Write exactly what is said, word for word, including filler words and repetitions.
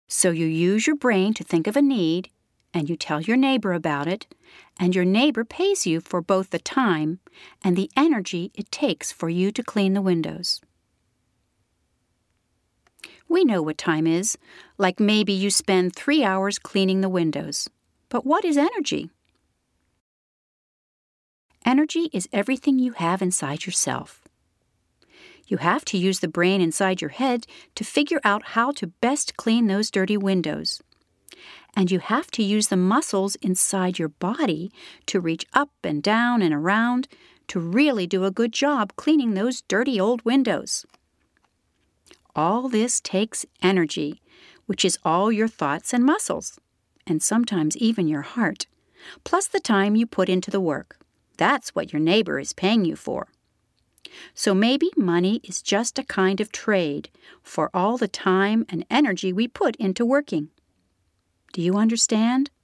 So you use your brain to think of a need, and you tell your neighbor about it, and your neighbor pays you for both the time and the energy it takes for you to clean the windows. We know what time is, like maybe you spend three hours cleaning the windows. But what is energy? Energy is everything you have inside yourself. You have to use the brain inside your head to figure out how to best clean those dirty windows. And you have to use the muscles inside your body to reach up and down and around to really do a good job cleaning those dirty old windows. All this takes energy, which is all your thoughts and muscles, and sometimes even your heart, plus the time you put into the work. That's what your neighbor is paying you for. So maybe money is just a kind of trade for all the time and energy we put into working. Do you understand?